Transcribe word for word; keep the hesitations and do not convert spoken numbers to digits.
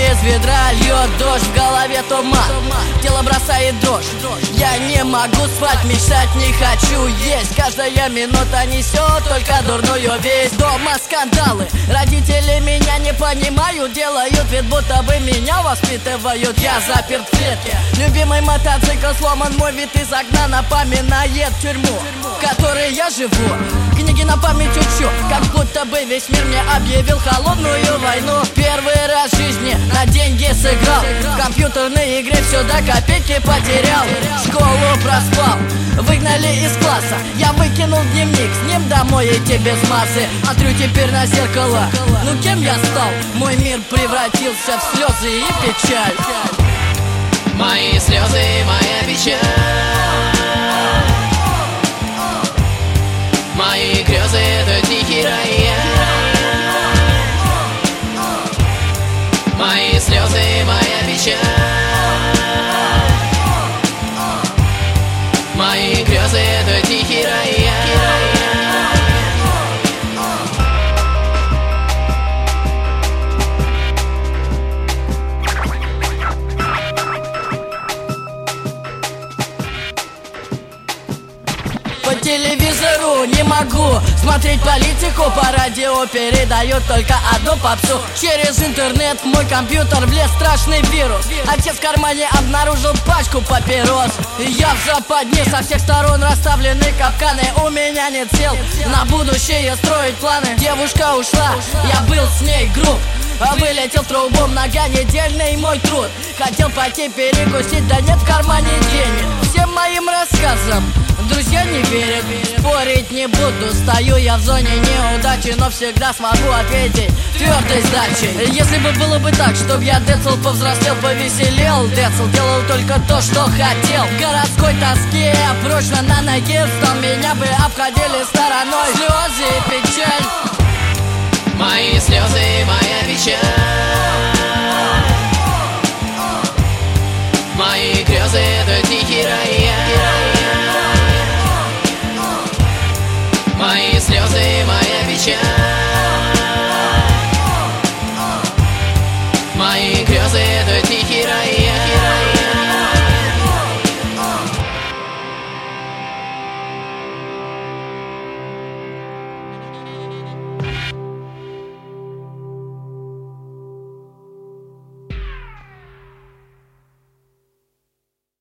из ведра льет дождь, в голове туман, тело бросает дрожь. Я не могу спать, мечтать не хочу есть. Каждая минута несет только дурную весть. Дома скандалы, родители меня не понимают, делают вид, будто бы меня воспитывают. Я заперт в клетке, любимый мотоцикл сломан, мой вид из окна напоминает тюрьму, в которой я живу. Книги на память учу, как будто бы весь мир мне объявил холодную войну. Первый раз в жизни на деньги сыграл, в компьютерной игре все до копейки потерял. Школу проспал, выгнали из класса, я выкинул дневник, с ним домой идти без массы. Смотрю теперь на зеркало, ну кем я стал? Мой мир превратился в слезы и печаль. Мои слезы, моя печаль, мои грезы — это тихий рояль. Мои слезы, моя печаль, мои грезы — это тихий рояль. По телевизору не могу смотреть политику, по радио передают только одну попсу. Через интернет в мой компьютер влез страшный вирус. Отец в кармане обнаружил пачку папирос. Я в западне, со всех сторон расставлены капканы. У меня нет сил на будущее строить планы. Девушка ушла, я был с ней груб, вылетел трубом, нога недельный мой труд. Хотел пойти перекусить, да нет в кармане денег. Всем моим рассказам друзья не верят, спорить не буду. Стою я в зоне неудачи, но всегда смогу ответить твердой сдачей. Если бы было бы так, чтоб я Децл повзрослел, повеселел, Децл делал только то, что хотел. В городской тоске прочно на ноге встал, меня бы обходили стороной слезы и печаль. Мои слезы, моя печаль, мои грезы — это тихий рояль. Мои слезы, моя печаль,